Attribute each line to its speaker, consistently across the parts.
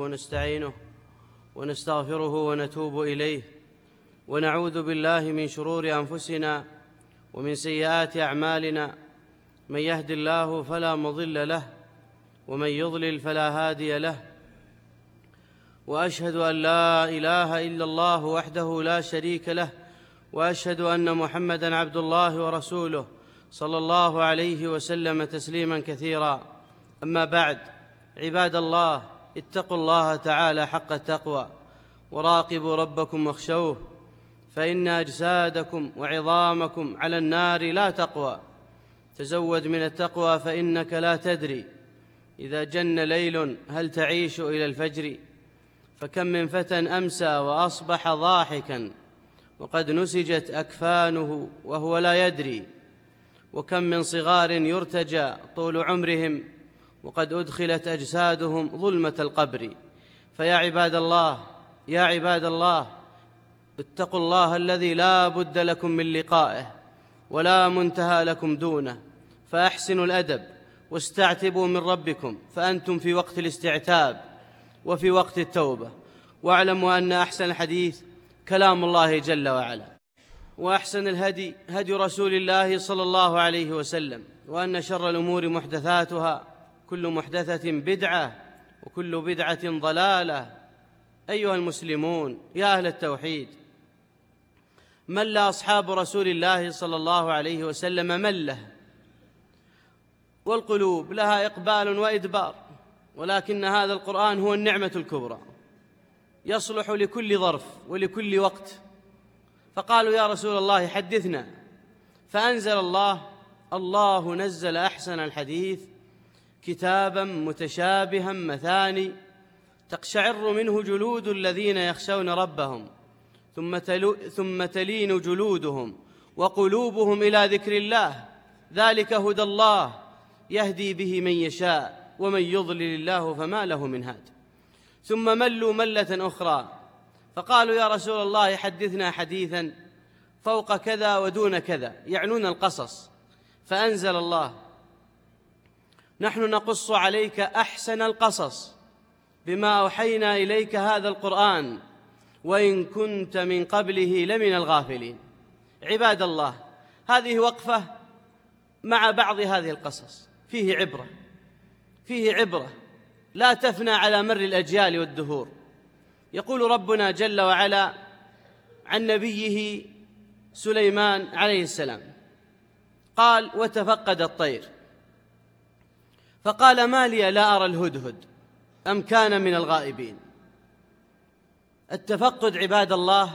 Speaker 1: ونستعينه ونستغفره ونتوب إليه، ونعوذ بالله من شرور أنفسنا ومن سيئات أعمالنا، من يهد الله فلا مضل له ومن يضلل فلا هادي له، وأشهد أن لا إله إلا الله وحده لا شريك له، وأشهد أن محمدًا عبد الله ورسوله صلى الله عليه وسلم تسليمًا كثيرا. أما بعد، عباد الله، اتقوا الله تعالى حق التقوى، وراقبوا ربكم واخشوه، فإن أجسادكم وعظامكم على النار لا تقوى. تزود من التقوى فإنك لا تدري إذا جن ليل هل تعيش إلى الفجر، فكم من فتى أمسى وأصبح ضاحكا وقد نسجت أكفانه وهو لا يدري، وكم من صغار يرتجى طول عمرهم وقد أدخلت أجسادهم ظلمة القبر. فيا عباد الله، يا عباد الله، اتقوا الله الذي لا بد لكم من لقائه ولا منتهى لكم دونه، فأحسنوا الأدب واستعتبوا من ربكم، فأنتم في وقت الاستعتاب وفي وقت التوبة. واعلموا أن أحسن الحديث كلام الله جل وعلا، وأحسن الهدي هدي رسول الله صلى الله عليه وسلم، وأن شر الأمور محدثاتها، كل محدثة بدعة وكل بدعة ضلالة. أيها المسلمون، يا أهل التوحيد، مل أصحاب رسول الله صلى الله عليه وسلم مله، والقلوب لها إقبال وإدبار، ولكن هذا القرآن هو النعمة الكبرى، يصلح لكل ظرف ولكل وقت. فقالوا يا رسول الله حدثنا، فأنزل الله نزل أحسن الحديث كتابا متشابها مثاني تقشعر منه جلود الذين يخشون ربهم ثم تلين جلودهم وقلوبهم إلى ذكر الله، ذلك هدى الله يهدي به من يشاء ومن يضلل الله فما له من هاد. ثم ملوا ملة أخرى فقالوا يا رسول الله حدثنا حديثا فوق كذا ودون كذا، يعنون القصص. فأنزل الله نحن نقص عليك أحسن القصص بما أوحينا إليك هذا القرآن وإن كنت من قبله لمن الغافلين. عباد الله، هذه وقفة مع بعض هذه القصص فيه عبرة لا تفنى على مر الأجيال والدهور. يقول ربنا جل وعلا عن نبيه سليمان عليه السلام، قال وتفقد الطير فقال ما لي لا أرى الهدهد أم كان من الغائبين. التفقد عباد الله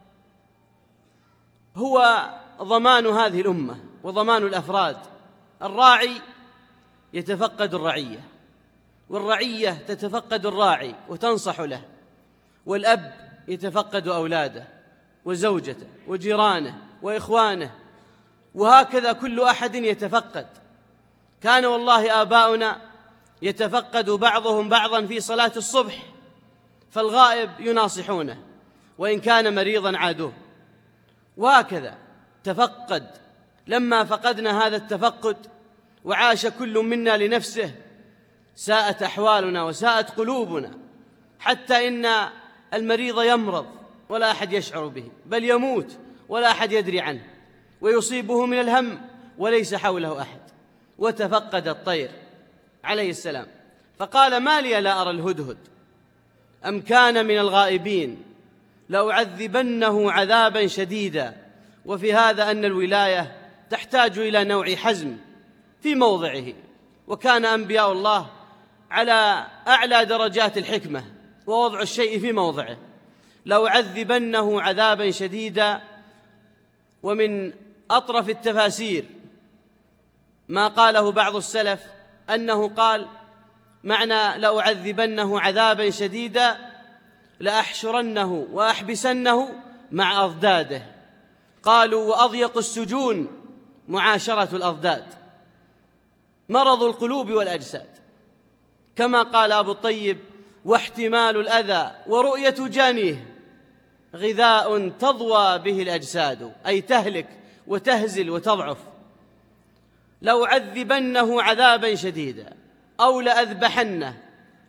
Speaker 1: هو ضمان هذه الأمة وضمان الأفراد. الراعي يتفقد الرعية، والرعية تتفقد الراعي وتنصح له، والأب يتفقد أولاده وزوجته وجيرانه وإخوانه، وهكذا كل أحد يتفقد. كان والله آباؤنا يتفقد بعضهم بعضا في صلاة الصبح، فالغائب يناصحونه وإن كان مريضا عادوه، وهكذا تفقد. لما فقدنا هذا التفقد وعاش كل منا لنفسه ساءت أحوالنا وساءت قلوبنا، حتى إن المريض يمرض ولا أحد يشعر به، بل يموت ولا أحد يدري عنه، ويصيبه من الهم وليس حوله أحد. وتفقد الطير عليه السلام فقال ما لي لا أرى الهدهد أم كان من الغائبين لأعذبنه عذابا شديدا. وفي هذا أن الولاية تحتاج إلى نوع حزم في موضعه، وكان أنبياء الله على أعلى درجات الحكمة ووضع الشيء في موضعه. لأعذبنه عذابا شديدا، ومن أطرف التفاسير ما قاله بعض السلف أنه قال معنى لأعذبنه عذابا شديدا لأحشرنه وأحبسنه مع أضداده. قالوا وأضيق السجون معاشرة الأضداد، مرض القلوب والأجساد، كما قال أبو الطيب واحتمال الأذى ورؤية جانيه غذاء تضوى به الأجساد، أي تهلك وتهزل وتضعف. لأعذبنه عذابا شديدا أو لأذبحنه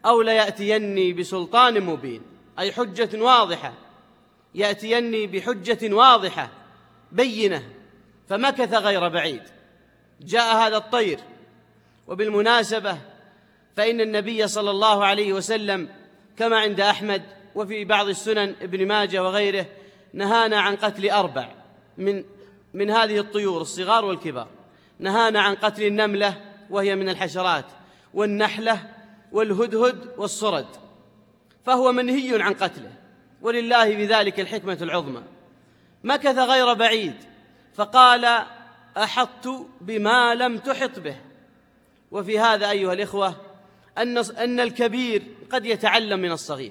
Speaker 1: أو ليأتيني بسلطان مبين، أي حجة واضحة، يأتيني بحجة واضحة بينة. فمكث غير بعيد، جاء هذا الطير. وبالمناسبة فإن النبي صلى الله عليه وسلم كما عند أحمد وفي بعض السنن ابن ماجه وغيره نهانا عن قتل 4 من هذه الطيور الصغار والكبار. نهانا عن قتل النملة وهي من الحشرات، والنحلة والهدهد والصرد، فهو منهي عن قتله، ولله بذلك الحكمة العظمى. مكث غير بعيد فقال: أحطت بما لم تحط به. وفي هذا أيها الإخوة أن الكبير قد يتعلم من الصغير،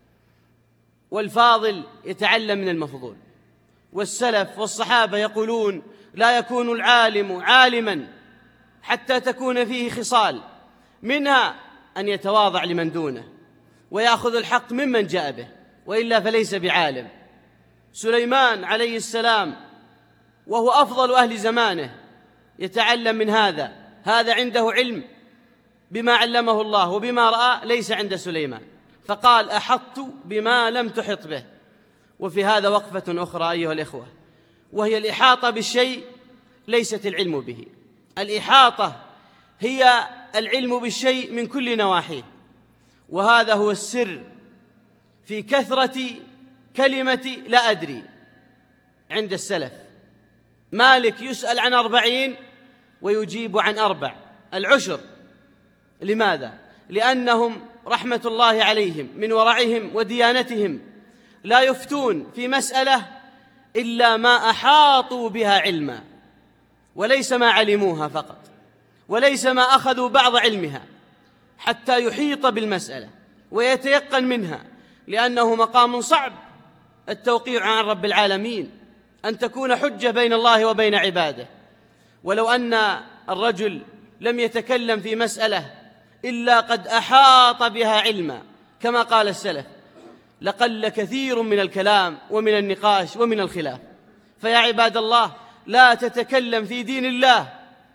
Speaker 1: والفاضل يتعلم من المفضول. والسلف والصحابة يقولون: لا يكون العالم عالما حتى تكون فيه خصال، منها أن يتواضع لمن دونه ويأخذ الحق ممن جاء به، وإلا فليس بعالم. سليمان عليه السلام وهو أفضل أهل زمانه يتعلم من هذا عنده علم بما علمه الله وبما رأى ليس عند سليمان، فقال: أحطت بما لم تحط به. وفي هذا وقفة أخرى أيها الإخوة، وهي الإحاطة بالشيء ليست العلم به. الإحاطة هي العلم بالشيء من كل نواحيه، وهذا هو السر في كثرة كلمة لا أدري عند السلف. مالك يسأل عن 40 ويجيب عن 4، العشر. لماذا؟ لأنهم رحمة الله عليهم من ورعهم وديانتهم لا يفتون في مسألة إلا ما أحاطوا بها علما، وليس ما علموها فقط، وليس ما أخذوا بعض علمها، حتى يحيط بالمسألة ويتيقن منها، لأنه مقام صعب التوقيع عن رب العالمين، أن تكون حجة بين الله وبين عباده. ولو أن الرجل لم يتكلم في مسألة إلا قد أحاط بها علما كما قال السلف، لقل كثير من الكلام ومن النقاش ومن الخلاف. فيا عباد الله، لا تتكلم في دين الله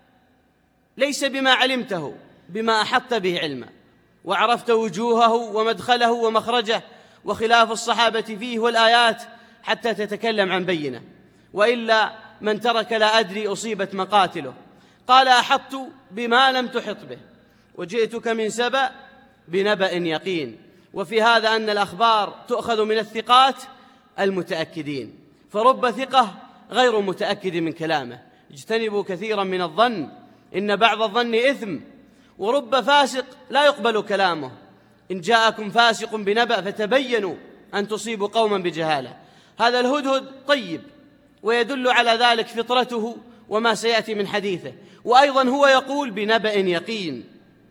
Speaker 1: ليس بما علمته، بما أحط به علما وعرفت وجوهه ومدخله ومخرجه وخلاف الصحابة فيه والآيات حتى تتكلم عن بينة، وإلا من ترك لا أدري أصيبت مقاتله. قال: أحطت بما لم تحط به وجئتك من سبأ بنبأ يقين. وفي هذا أن الأخبار تؤخذ من الثقات المتأكدين، فرب ثقة غير متأكد من كلامه. اجتنبوا كثيرا من الظن إن بعض الظن إثم، ورب فاسق لا يقبل كلامه. إن جاءكم فاسق بنبأ فتبينوا أن تصيبوا قوما بجهالة. هذا الهدهد طيب، ويدل على ذلك فطرته وما سيأتي من حديثه. وأيضا هو يقول بنبأ يقين: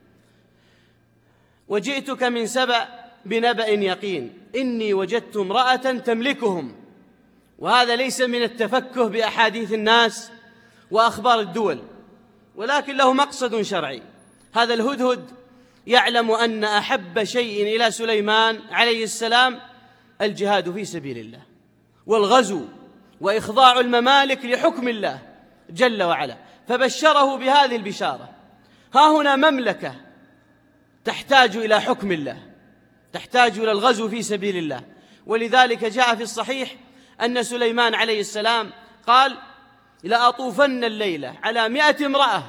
Speaker 1: وجئتك من سبأ بنبأ يقين إني وجدت امرأة تملكهم. وهذا ليس من التفكه بأحاديث الناس وأخبار الدول، ولكن له مقصد شرعي. هذا الهدهد يعلم أن أحب شيء إلى سليمان عليه السلام الجهاد في سبيل الله والغزو وإخضاع الممالك لحكم الله جل وعلا، فبشره بهذه البشارة. ها هنا مملكة تحتاج إلى حكم الله، تحتاج إلى الغزو في سبيل الله. ولذلك جاء في الصحيح أن سليمان عليه السلام قال: لأطوفن الليلة على 100 امرأة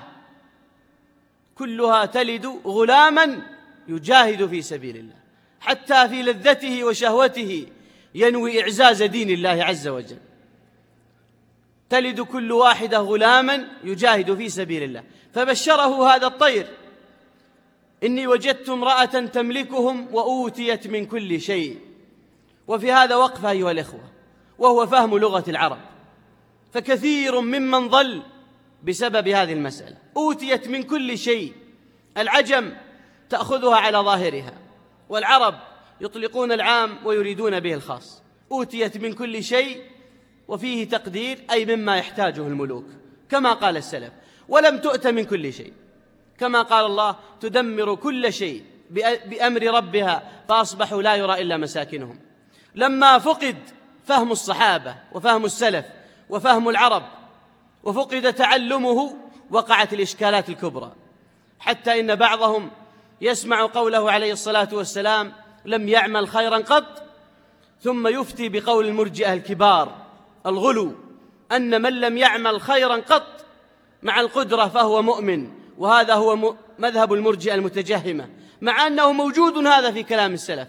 Speaker 1: كلها تلد غلاما يجاهد في سبيل الله، حتى في لذته وشهوته ينوي إعزاز دين الله عز وجل. تلد كل واحدة غلاما يجاهد في سبيل الله. فبشره هذا الطير: إني وجدت امرأة تملكهم وأوتيت من كل شيء. وفي هذا وقفة أيها الإخوة، وهو فهم لغة العرب، فكثير ممن ضل بسبب هذه المسألة. أوتيت من كل شيء، العجم تأخذها على ظاهرها، والعرب يطلقون العام ويريدون به الخاص. أوتيت من كل شيء وفيه تقدير، أي مما يحتاجه الملوك كما قال السلف. ولم تؤت من كل شيء، كما قال الله: تدمر كل شيء بأمر ربها فأصبحوا لا يرى إلا مساكنهم. لما فقد فهم الصحابة وفهم السلف وفهم العرب وفقد تعلمه وقعت الإشكالات الكبرى، حتى إن بعضهم يسمع قوله عليه الصلاة والسلام: لم يعمل خيرا قط، ثم يفتي بقول المرجئة الكبار الغلو أن من لم يعمل خيرا قط مع القدرة فهو مؤمن، وهذا هو مذهب المرجئة المتجهمة، مع أنه موجود هذا في كلام السلف.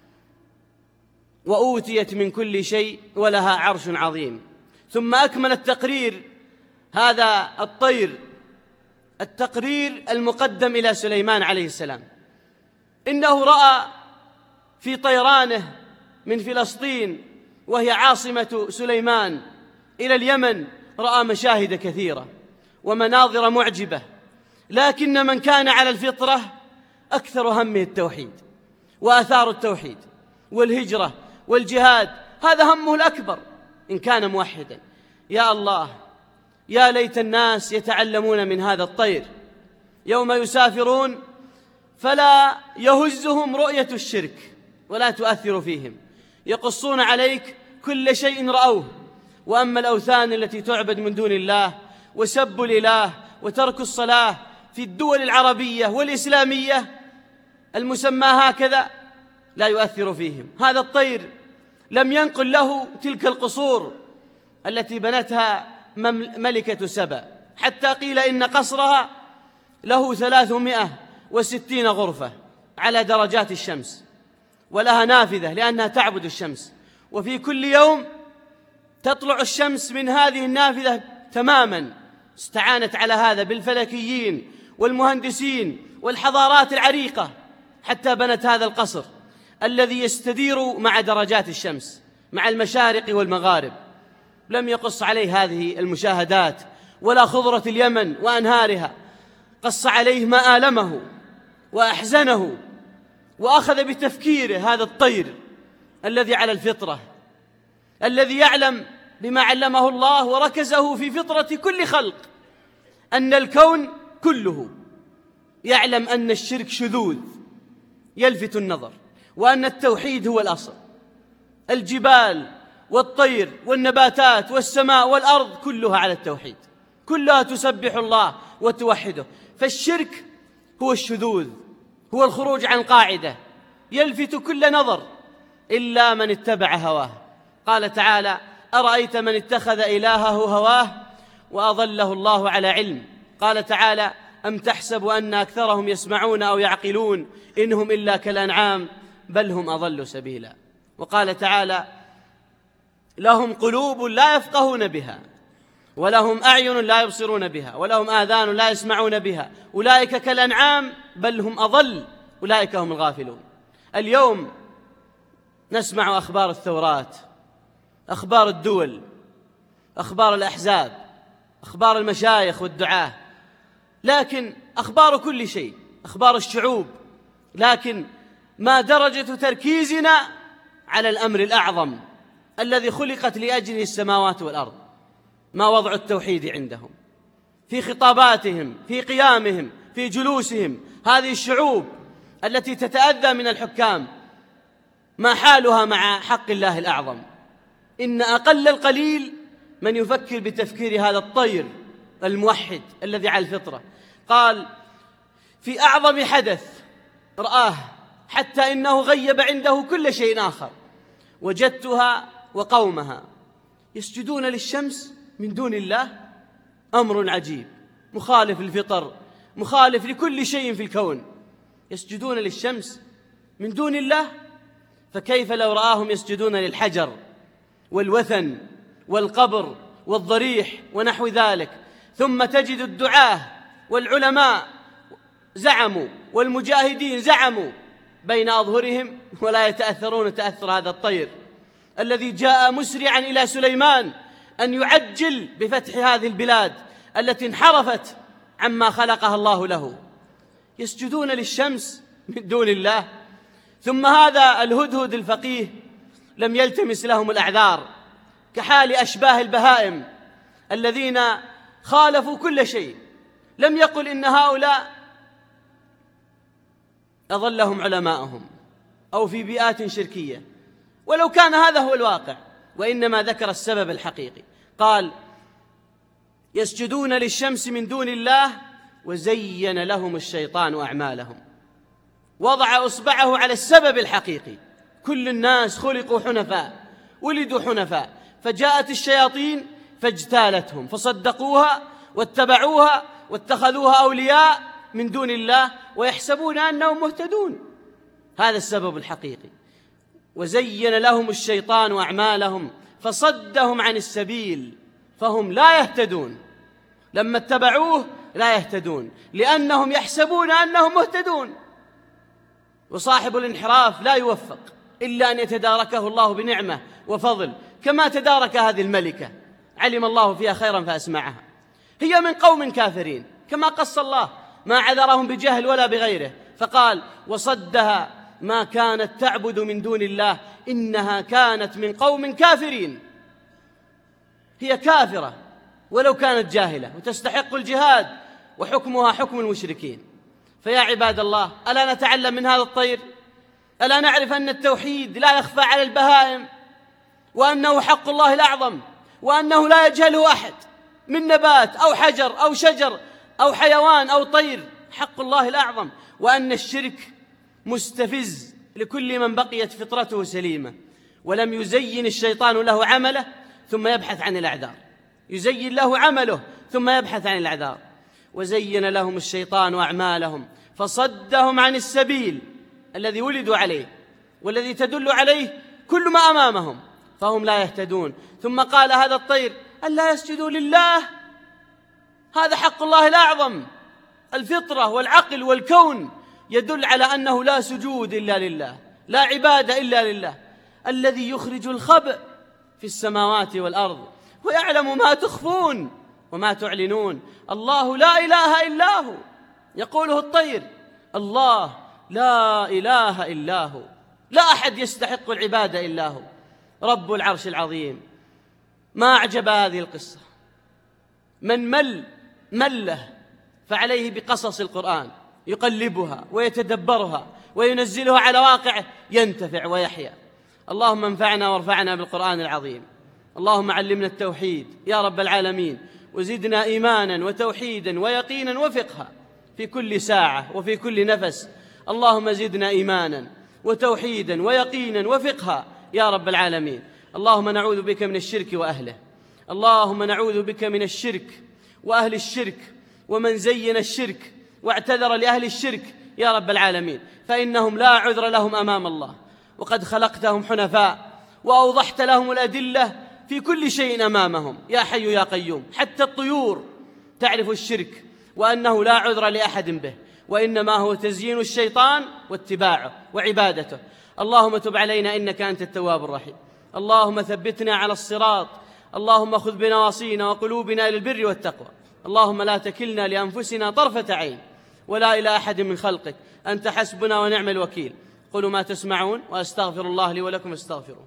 Speaker 1: وأوتيت من كل شيء ولها عرش عظيم. ثم أكمل التقرير هذا الطير التقرير المقدم إلى سليمان عليه السلام، إنه رأى في طيرانه من فلسطين وهي عاصمة سليمان إلى اليمن، رأى مشاهد كثيرة ومناظر معجبة، لكن من كان على الفطرة أكثر همه التوحيد وآثار التوحيد والهجرة والجهاد، هذا همه الأكبر إن كان موحدا. يا الله، يا ليت الناس يتعلمون من هذا الطير يوم يسافرون فلا يهزهم رؤية الشرك ولا تؤثر فيهم، يقصون عليك كل شيء رأوه. وأما الأوثان التي تعبد من دون الله وسب الإله وترك الصلاة في الدول العربية والإسلامية المسمى هكذا لا يؤثر فيهم. هذا الطير لم ينقل له تلك القصور التي بنتها ملكة سبأ، حتى قيل إن قصرها له 360 غرفة على درجات الشمس، ولها نافذة لأنها تعبد الشمس، وفي كل يوم تطلع الشمس من هذه النافذة تماما. استعانت على هذا بالفلكيين والمهندسين والحضارات العريقة حتى بنت هذا القصر الذي يستدير مع درجات الشمس مع المشارق والمغارب. لم يقص عليه هذه المشاهدات ولا خضرة اليمن وأنهارها، قص عليه ما آلمه وأحزنه، وأخذ بتفكيره هذا الطير الذي على الفطرة، الذي يعلم بما علمه الله وركزه في فطرة كل خلق أن الكون كله يعلم أن الشرك شذوذ يلفت النظر، وأن التوحيد هو الأصل. الجبال والطير والنباتات والسماء والأرض كلها على التوحيد، كلها تسبح الله وتوحده. فالشرك هو الشذوذ، هو الخروج عن قاعدة يلفت كل نظر إلا من اتبع هواه. قال تعالى: أرأيت من اتخذ إلهه هواه وأضله الله على علم. قال تعالى: أم تحسب أن أكثرهم يسمعون أو يعقلون إنهم إلا كالأنعام بل هم أضل سبيلا. وقال تعالى: لهم قلوب لا يفقهون بها ولهم أعين لا يبصرون بها ولهم آذان لا يسمعون بها أولئك كالأنعام بل هم أضل أولئك هم الغافلون. اليوم نسمع أخبار الثورات، أخبار الدول، أخبار الأحزاب، أخبار المشايخ والدعاة، لكن أخبار كل شيء، أخبار الشعوب، لكن ما درجة تركيزنا على الأمر الأعظم الذي خلقت لأجله السماوات والأرض؟ ما وضع التوحيد عندهم في خطاباتهم، في قيامهم، في جلوسهم؟ هذه الشعوب التي تتأذى من الحكام ما حالها مع حق الله الأعظم؟ إن أقل القليل من يفكر بتفكير هذا الطير الموحد الذي على الفطرة. قال: في أعظم حدث رآه حتى إنه غيب عنده كل شيء آخر، وجدتها وقومها يسجدون للشمس من دون الله. أمر عجيب، مخالف للفطر، مخالف لكل شيء في الكون. يسجدون للشمس من دون الله، فكيف لو رآهم يسجدون للحجر والوثن والقبر والضريح ونحو ذلك؟ ثم تجد الدعاة والعلماء زعموا والمجاهدين زعموا بين أظهرهم ولا يتأثرون تأثر هذا الطير الذي جاء مسرعا إلى سليمان أن يعجل بفتح هذه البلاد التي انحرفت عما خلقها الله له. يسجدون للشمس من دون الله. ثم هذا الهدهد الفقيه لم يلتمس لهم الأعذار، كحال أشباه البهائم الذين خالفوا كل شيء. لم يقل إن هؤلاء أضلهم علماءهم أو في بيئات شركية، ولو كان هذا هو الواقع، وإنما ذكر السبب الحقيقي. قال: يسجدون للشمس من دون الله وزين لهم الشيطان أعمالهم. وضع إصبعه على السبب الحقيقي. كل الناس خلقوا حنفاء، ولدوا حنفاء، فجاءت الشياطين فاجتالتهم فصدقوها واتبعوها واتخذوها أولياء من دون الله ويحسبون أنهم مهتدون. هذا السبب الحقيقي. وزين لهم الشيطان أعمالهم فصدهم عن السبيل فهم لا يهتدون. لما اتبعوه لا يهتدون لأنهم يحسبون أنهم مهتدون. وصاحب الانحراف لا يوفق إلا أن يتداركه الله بنعمة وفضل، كما تدارك هذه الملكة، علم الله فيها خيرا فأسمعها. هي من قوم كافرين كما قص الله، ما عذرهم بجهل ولا بغيره، فقال: وصدها ما كانت تعبد من دون الله إنها كانت من قوم كافرين. هي كافرة ولو كانت جاهلة وتستحق الجهاد، وحكمها حكم المشركين. فيا عباد الله، ألا نتعلم من هذا الطير؟ ألا نعرف أن التوحيد لا يخفى على البهائم، وأنه حق الله الأعظم، وأنه لا يجهله أحد من نبات أو حجر أو شجر أو حيوان أو طير، حق الله الأعظم، وأن الشرك مستفز لكل من بقيت فطرته سليمة ولم يزين الشيطان له عمله ثم يبحث عن الأعذار. يزين له عمله ثم يبحث عن الأعذار. وزين لهم الشيطان أعمالهم فصدهم عن السبيل الذي ولدوا عليه والذي تدل عليه كل ما أمامهم، فهم لا يهتدون. ثم قال هذا الطير: ألا يسجدوا لله؟ هذا حق الله الأعظم. الفطرة والعقل والكون يدل على أنه لا سجود إلا لله، لا عبادة إلا لله، الذي يخرج الخبء في السماوات والأرض ويعلم ما تخفون وما تعلنون. الله لا إله إلا هو، يقوله الطير: الله لا إله إلا هو، لا أحد يستحق العبادة إلا هو، رب العرش العظيم. ما أعجب هذه القصة. من مله فعليه بقصص القرآن، يقلبها ويتدبرها وينزلها على واقعه، ينتفع ويحيا. اللهم انفعنا وارفعنا بالقرآن العظيم. اللهم علمنا التوحيد يا رب العالمين، وزدنا إيمانا وتوحيدا ويقينا وفقها في كل ساعة وفي كل نفس. اللهم زدنا إيمانا وتوحيدا ويقينا وفقها يا رب العالمين. اللهم نعوذ بك من الشرك وأهله. اللهم نعوذ بك من الشرك وأهل الشرك ومن زين الشرك واعتذر لأهل الشرك يا رب العالمين، فإنهم لا عذر لهم أمام الله، وقد خلقتهم حنفاء وأوضحت لهم الأدلة في كل شيء أمامهم يا حي يا قيوم. حتى الطيور تعرف الشرك وأنه لا عذر لأحد به، وإنما هو تزيين الشيطان واتباعه وعبادته. اللهم تب علينا إنك أنت التواب الرحيم. اللهم ثبتنا على الصراط. اللهم خذ بنواصينا وقلوبنا إلى البر والتقوى. اللهم لا تكلنا لأنفسنا طرفة عين ولا إلى أحد من خلقك، أنت حسبنا ونعم الوكيل. قولوا ما تسمعون، وأستغفر الله لي ولكم استغفروه.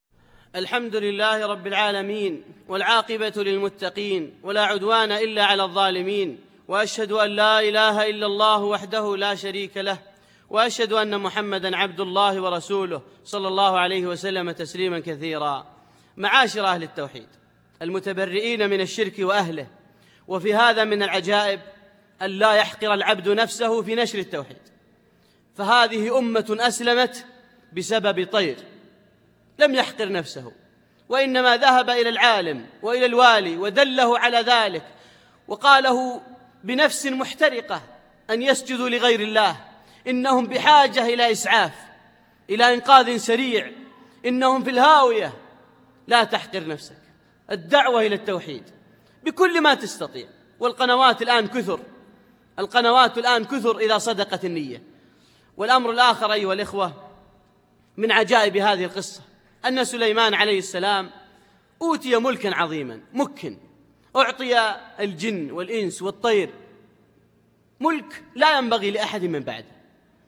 Speaker 1: الحمد لله رب العالمين، والعاقبة للمتقين، ولا عدوان إلا على الظالمين، وأشهد أن لا إله إلا الله وحده لا شريك له، وأشهد أن محمدًا عبد الله ورسوله صلى الله عليه وسلم تسليمًا كثيرا. معاشر أهل التوحيد المتبرئين من الشرك وأهله، وفي هذا من العجائب أن لا يحقر العبد نفسه في نشر التوحيد. فهذه أمة أسلمت بسبب طير لم يحقر نفسه، وإنما ذهب إلى العالم وإلى الوالي ودله على ذلك، وقاله بنفس محترقة أن يسجدوا لغير الله. إنهم بحاجة إلى إسعاف، إلى إنقاذ سريع، إنهم في الهاوية. لا تحقر نفسك. الدعوة إلى التوحيد بكل ما تستطيع، والقنوات الآن كثر، القنوات الآن كثر إذا صدقت النية. والأمر الآخر أيها الإخوة من عجائب هذه القصة أن سليمان عليه السلام أوتي ملكا عظيما مكن، أعطي الجن والإنس والطير ملك لا ينبغي لأحد من بعده.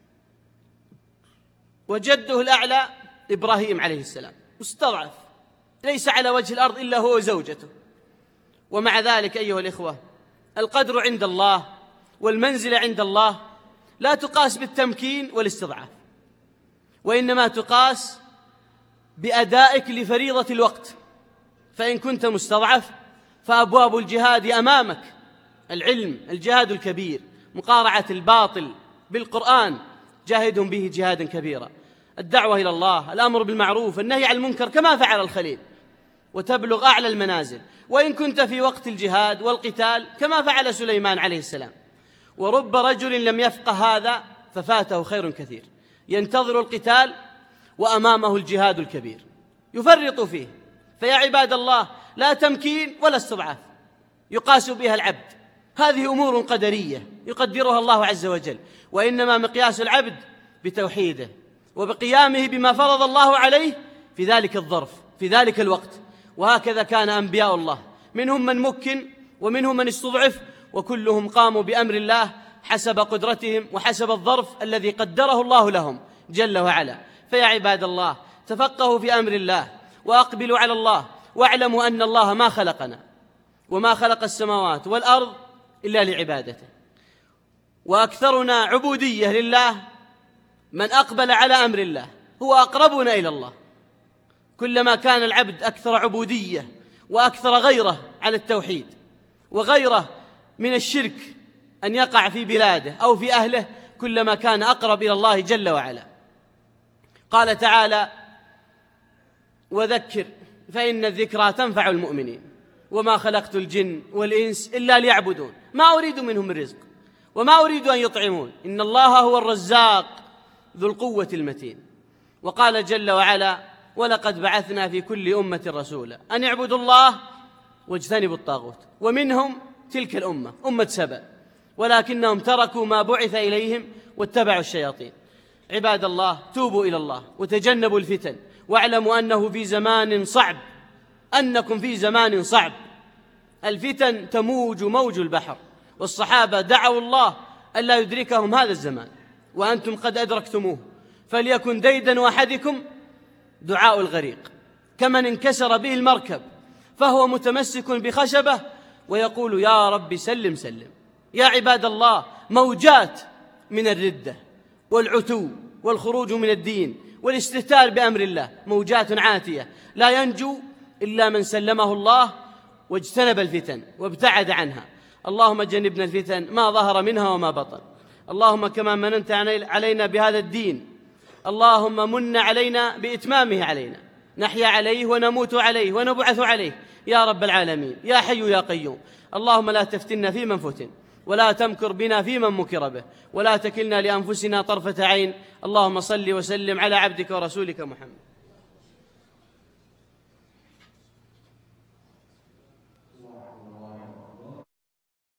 Speaker 1: وجده الأعلى إبراهيم عليه السلام مستضعف، ليس على وجه الأرض إلا هو وزوجته. ومع ذلك أيها الإخوة القدر عند الله والمنزلة عند الله لا تقاس بالتمكين والاستضعاف، وإنما تقاس بأدائك لفريضة الوقت. فإن كنت مستضعف فأبواب الجهاد أمامك: العلم، الجهاد الكبير، مقارعة الباطل بالقرآن، جاهدهم به جهادا كبيرا. الدعوة إلى الله، الأمر بالمعروف، النهي عن المنكر كما فعل الخليل، وتبلغ أعلى المنازل، وإن كنت في وقت الجهاد والقتال كما فعل سليمان عليه السلام. ورب رجل لم يفقه هذا ففاته خير كثير، ينتظر القتال وأمامه الجهاد الكبير يفرط فيه. فيا عباد الله، لا تمكين ولا استضعاف يقاس بها العبد، هذه أمور قدرية يقدرها الله عز وجل، وإنما مقياس العبد بتوحيده وبقيامه بما فرض الله عليه في ذلك الظرف في ذلك الوقت. وهكذا كان أنبياء الله، منهم من مكن ومنهم من استضعف، وكلهم قاموا بأمر الله حسب قدرتهم وحسب الظرف الذي قدره الله لهم جل وعلا. فيا عباد الله، تفقهوا في أمر الله وأقبلوا على الله، واعلموا أن الله ما خلقنا وما خلق السماوات والأرض إلا لعبادته، وأكثرنا عبودية لله من أقبل على أمر الله، هو أقربنا إلى الله. كلما كان العبد أكثر عبودية وأكثر غيرة على التوحيد وغيرة من الشرك أن يقع في بلاده أو في أهله، كلما كان أقرب إلى الله جل وعلا. قال تعالى: وذكر فإن الذكرى تنفع المؤمنين وما خلقت الجن والإنس إلا ليعبدون ما أريد منهم من رزق وما أريد أن يطعمون إن الله هو الرزاق ذو القوة المتين. وقال جل وعلا: ولقد بعثنا في كل أمة رسولا أن اعبدوا الله واجتنبوا الطاغوت، ومنهم تلك الأمة أمة سبأ، ولكنهم تركوا ما بعث إليهم واتبعوا الشياطين. عباد الله، توبوا إلى الله وتجنبوا الفتن، واعلموا أنكم في زمان صعب. الفتن تموج موج البحر، والصحابة دعوا الله ألا يدركهم هذا الزمان، وأنتم قد أدركتموه. فليكن ديدن أحدكم دعاء الغريق، كمن انكسر به المركب فهو متمسك بخشبة ويقول: يا رب سلم سلم. يا عباد الله، موجات من الردة والعتو والخروج من الدين والاستهتار بأمر الله، موجات عاتية لا ينجو إلا من سلمه الله واجتنب الفتن وابتعد عنها. اللهم جنبنا الفتن ما ظهر منها وما بطن. اللهم كما مننت علينا بهذا الدين، اللهم من علينا بإتمامه علينا، نحيا عليه ونموت عليه ونبعث عليه يا رب العالمين يا حي يا قيوم. اللهم لا تفتنا في من فتن، ولا تمكر بنا في من مكر به، ولا تكلنا لأنفسنا طرفة عين. اللهم صل وسلم على عبدك ورسولك محمد.